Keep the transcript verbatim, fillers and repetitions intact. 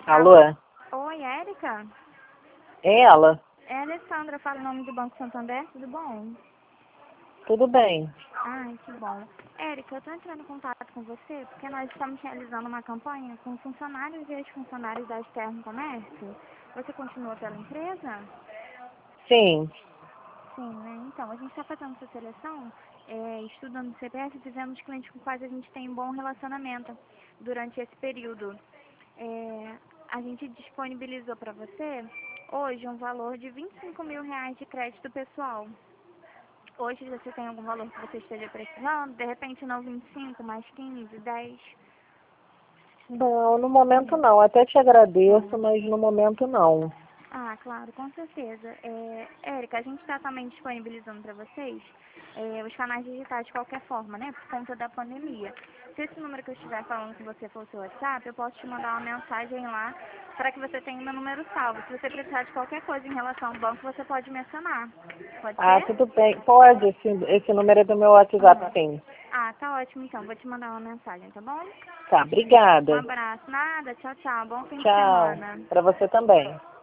Alô? Oi, Érica? É ela? É a Alessandra, fala o nome do Banco Santander, tudo bom? Tudo bem. Ai, que bom. Érica, eu tô entrando em contato com você porque nós estamos realizando uma campanha com funcionários e ex-funcionários da Externo Comércio. Você continua pela empresa? Sim. Sim, né? Então, a gente está fazendo essa seleção, é, estudando o C P F, fizemos clientes com quais a gente tem um bom relacionamento durante esse período. É, a gente disponibilizou para você hoje um valor de vinte e cinco mil reais de crédito pessoal. Hoje você tem algum valor que você esteja precisando? De repente não vinte e cinco, mais quinze, dez? Não, no momento não. Até te agradeço, mas no momento não. Ah, claro, com certeza. É, Érica, a gente está também disponibilizando para vocês é, os canais digitais de qualquer forma, né? Por conta da pandemia. Se esse número que eu estiver falando com você for o seu WhatsApp, eu posso te mandar uma mensagem lá para que você tenha meu número salvo. Se você precisar de qualquer coisa em relação ao banco, você pode me acionar. Pode Ah, ser? tudo bem. Pode, esse, esse número é do meu WhatsApp, Ah, sim. ah, tá ótimo então. Vou te mandar uma mensagem, tá bom? Tá, Um obrigada. abraço. Nada, tchau, tchau. Bom fim de Tchau. semana. Para você também.